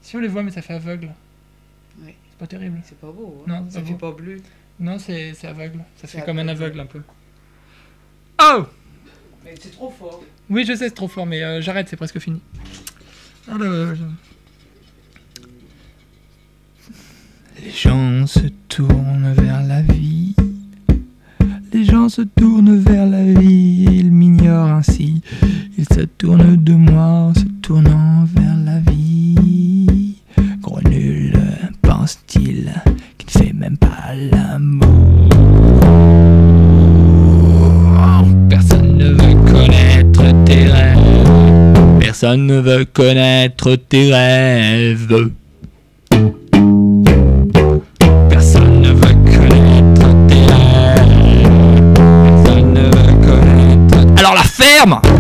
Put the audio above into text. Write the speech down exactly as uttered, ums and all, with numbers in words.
Si on les voit, mais ça fait aveugle. Oui. C'est pas terrible. C'est pas beau. Hein. Non, ça pas fait beau. pas bleu. Non, c'est, c'est aveugle. Ça C'est fait comme un aveugle. aveugle un peu. Oh! Mais c'est trop fort. Oui, je sais, c'est trop fort, mais euh, j'arrête, c'est presque fini. Alors, je... Les gens se tournent vers la vie. Les gens se tournent vers la vie. Ils m'ignorent ainsi. Ils se tournent de moi en se tournant vers la vie. Gros nul, pense-t-il, qui ne fait même pas l'amour. Personne ne veut connaître tes rêves. Personne ne veut connaître tes rêves. Personne ne veut connaître tes rêves. Personne ne veut connaître... Alors la ferme!